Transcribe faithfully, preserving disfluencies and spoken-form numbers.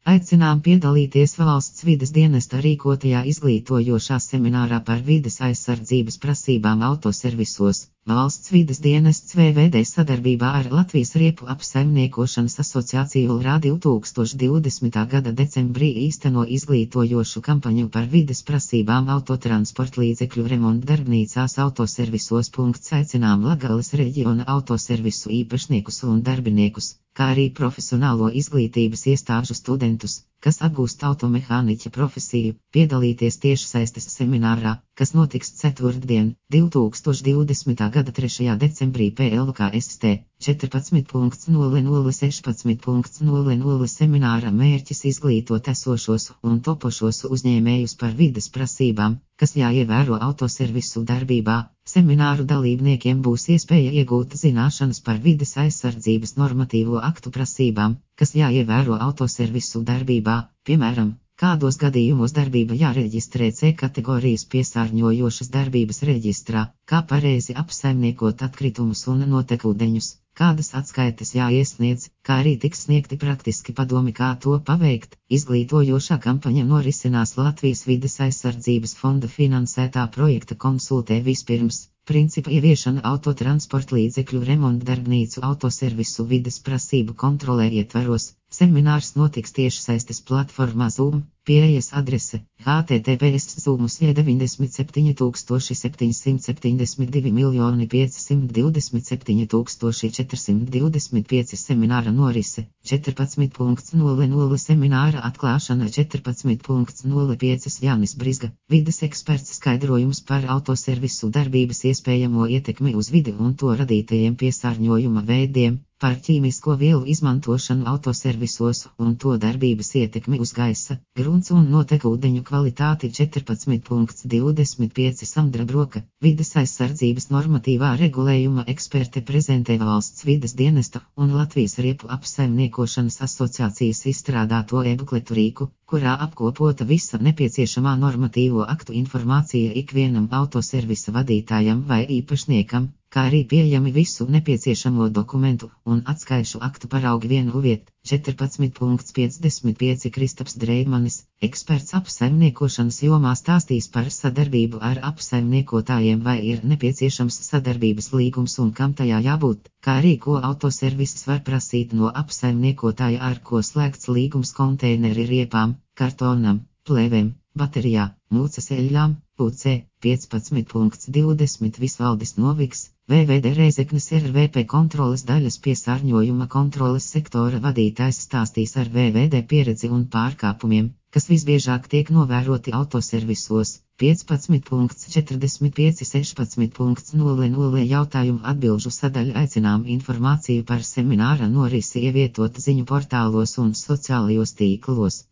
Aicinām piedalīties valsts vides dienesta rīkotajā izglītojošā seminārā par vides aizsardzības prasībām autoservisos. Valsts vides dienests V V D sadarbībā ar Latvijas riepu apsaimniekošanas asociāciju LRA divi tūkstoši divdesmitā gada decembrī īsteno izglītojošu kampaņu par vides prasībām autotransporta līdzekļu remontdarbnīcās autoservisos. Aicinām Latgales reģiona autoservisu īpašniekus un darbiniekus, kā arī profesionālo izglītības iestāžu studentus, kas apgūst automehāniķa profesiju, piedalīties tiešsaistes seminārā, kas notiks ceturtdien, divi tūkstoši divdesmitā gada trešajā decembrī P L K S T četrpadsmit nulle nulle sešpadsmit nulle nulle. Semināra mērķis izglītot esošos un topošos uzņēmējus par vides prasībām, kas jāievēro autoservisu darbībā. Semināru dalībniekiem būs iespēja iegūt zināšanas par vides aizsardzības normatīvo aktu prasībām, kas jāievēro autoservisu darbībā, piemēram, kādos gadījumos darbība jāreģistrē C kategorijas piesārņojošas darbības reģistrā, kā pareizi apsaimniekot atkritumus un notekūdeņus, kādas atskaites jāiesniedz, kā arī tiks sniegti praktiski padomi, kā to paveikt. Izglītojošā kampaņa norisinās Latvijas vides aizsardzības fonda finansētā projekta Konsultē vispirms. Principa ieviešana autotransporta līdzekļu remontdarbnīcu autoservisu vides prasību kontrolē ietvaros. Seminārs notiks tiešsaistes platformā Zoom, pieejas adrese H T T P S Zoomus deviņdesmit septiņi tūkstoši septiņsimt septiņdesmit divi miljoni piecsimt divdesmit septiņi tūkstoši četrsimt divdesmit pieci. Semināra norise četrpadsmit nulle nulle. Semināra atklāšana četrpadsmit nulle pieci. Jānis Brizga, vides eksperts, skaidrojums par autoservisu darbības iespējamo ietekmi uz vidi un to radītajiem piesārņojuma veidiem, par ķīmisko vielu izmantošanu autoservisos un to darbības ietekmi uz gaisa, grunts un notekūdeņu kvalitāti. četrpadsmit divdesmit pieci. Sandra Broka, vides aizsardzības normatīvā regulējuma eksperte, prezentē valsts vides dienesta un Latvijas riepu apsaimniekošanas asociācijas izstrādāto e-bukletu rīku, kurā apkopota visa nepieciešamā normatīvo aktu informācija ikvienam autoservisa vadītājam vai īpašniekam, kā arī pieejami visu nepieciešamo dokumentu un atskaišu aktu paraugi vienu vietu. četrpadsmit piecdesmit pieci. Kristaps Dreimanis, eksperts apsaimniekošanas jomā, stāstīs par sadarbību ar apsaimniekotājiem, vai ir nepieciešams sadarbības līgums un kam tajā jābūt, kā arī ko autoserviss var prasīt no apsaimniekotāja, ar ko slēgts līgums konteineri riepām, kartonam, plēvēm, baterijā, mūcas eļļām, U C piecpadsmit divdesmit. Visvaldis Noviks, V V D Rēzeknes R V P kontroles daļas piesārņojuma kontroles sektora vadītājs, stāstīs ar V V D pieredzi un pārkāpumiem, kas visbiežāk tiek novēroti autoservisos. piecpadsmit četrdesmit pieci sešpadsmit nulle nulle. Jautājumu atbilžu sadaļa. Aicinām informāciju par semināra norisi ievietot ziņu portālos un sociālajos tīklos.